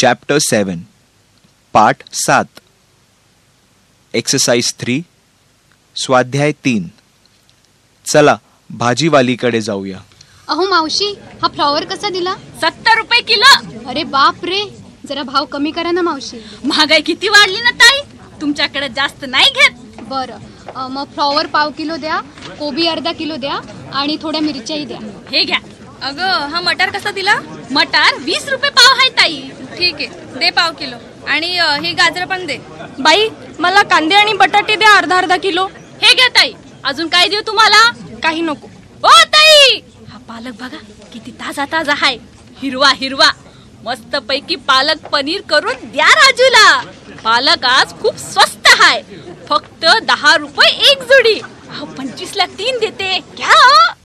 Chapter 7 पाठ 7 exercise 3 स्वाध्याय 3. चला भाजीवालीकडे जाऊया. अहो मावशी, हा फ्लॉवर कसा दिला? 70 रुपये किलो. अरे बाप रे, जरा भाव कमी करा ना मावशी. महागाई किती वाढली ना ताई, तुमच्याकडे जास्त नाही घेत. बरं, मग फ्लॉवर पाव किलो द्या, कोबी अर्धा किलो द्या आणि थोड्या मिरच्याही द्या. हे घ्या. अगं, हा मटार कसा दिला? मटार 20 रुपये पाव आहे ताई. ठीक आहे, दे पाव किलो. आणि ही गाजर पण दे. बाई, मला कांदे आणि बटाटे द्या अर्धा किलो. हे घ्या ताई. अजून काय देऊ तुम्हाला? काही नको. ओ ताई, हा पालक बघा किती ताजा ताजा आहे, हिरवा हिरवा. मस्त पैकी पालक पनीर करून द्या राजूला. पालक आज खूप स्वस्त आहे, फक्त 10 रुपये एक जुडी. 25 ला 3 देते, घ्या.